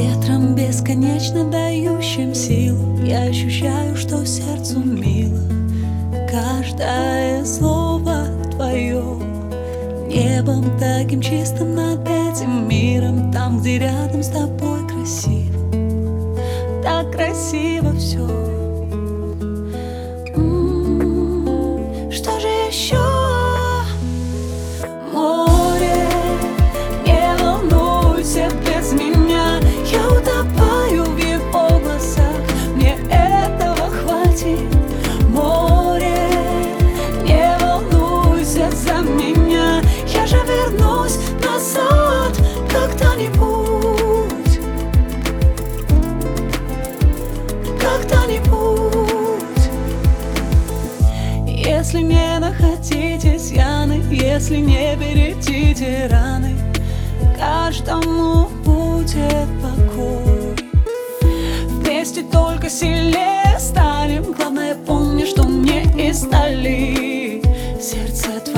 Ветром бесконечно дающим силу я ощущаю, что сердцу мило каждое слово твое. Небом таким чистым над этим миром, там, где рядом с тобой красиво, так красиво все. Что же еще? Море, не волнуйся без меня, я утопаю в его глазах, мне этого хватит. Море, не волнуйся за меня, я же вернусь назад когда-нибудь, когда-нибудь. Если не находите изъяны, если не бередите раны, каждому будет покой. Вместе только сильнее станем. Главное, помни, что не из стали сердце твое.